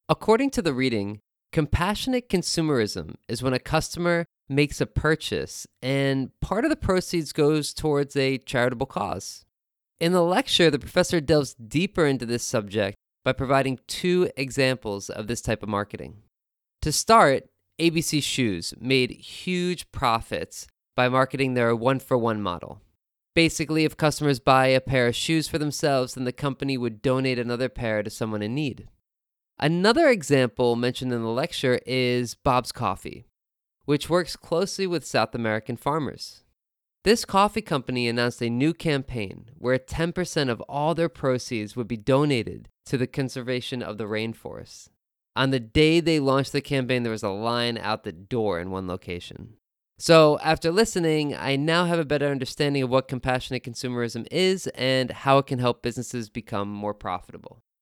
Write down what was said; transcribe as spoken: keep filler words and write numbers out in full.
According to the reading, compassionate consumerism is when a customer makes a purchase and part of the proceeds goes towards a charitable cause. In the lecture, the professor delves deeper into this subject by providing two examples of this type of marketing. To start, A B C Shoes made huge profits by marketing their one-for-one model. Basically, if customers buy a pair of shoes for themselves, then the company would donate another pair to someone in need. Another example mentioned in the lecture is Bob's Coffee, which works closely with South American farmers. This coffee company announced a new campaign where ten percent of all their proceeds would be donated to the conservation of the rainforest. On the day they launched the campaign, there was a line out the door in one location. So after listening, I now have a better understanding of what compassionate consumerism is and how it can help businesses become more profitable.